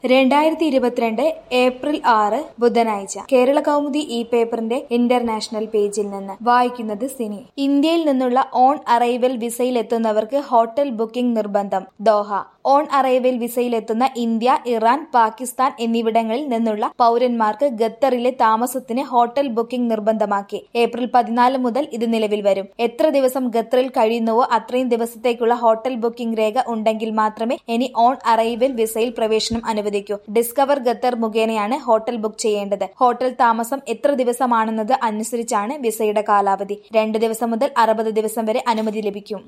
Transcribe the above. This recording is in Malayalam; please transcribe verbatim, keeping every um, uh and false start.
രണ്ടായിരത്തി ഇരുപത്തിരണ്ട് ഏപ്രിൽ ആറ് ബുധനാഴ്ച കേരള കൗമുദി ഈ പേപ്പറിന്റെ ഇന്റർനാഷണൽ പേജിൽ നിന്ന് വായിക്കുന്നത് സിനി. ഇന്ത്യയിൽ നിന്നുള്ള ഓൺ അറൈവൽ വിസയിലെത്തുന്നവർക്ക് ഹോട്ടൽ ബുക്കിംഗ് നിർബന്ധം. ദോഹ. ഓൺ അറൈവൽ വിസയിലെത്തുന്ന ഇന്ത്യ, ഇറാൻ, പാകിസ്ഥാൻ എന്നിവിടങ്ങളിൽ നിന്നുള്ള പൗരന്മാർക്ക് ഖത്തറിലെ താമസത്തിന് ഹോട്ടൽ ബുക്കിംഗ് നിർബന്ധമാക്കി. ഏപ്രിൽ പതിനാല് മുതൽ ഇത് നിലവിൽ വരും. എത്ര ദിവസം ഖത്തറിൽ കഴിയുന്നുവോ അത്രയും ദിവസത്തേക്കുള്ള ഹോട്ടൽ ബുക്കിംഗ് രേഖ ഉണ്ടെങ്കിൽ മാത്രമേ ഇനി ഓൺ അറൈവൽ വിസയിൽ പ്രവേശനം അനുവദിക്കൂ. ഡിസ്കവർ ഖത്തർ മുഖേനയാണ് ഹോട്ടൽ ബുക്ക് ചെയ്യേണ്ടത്. ഹോട്ടൽ താമസം എത്ര ദിവസമാണെന്നത് അനുസരിച്ചാണ് വിസയുടെ കാലാവധി. രണ്ട് ദിവസം മുതൽ അറുപത് ദിവസം വരെ അനുമതി ലഭിക്കും.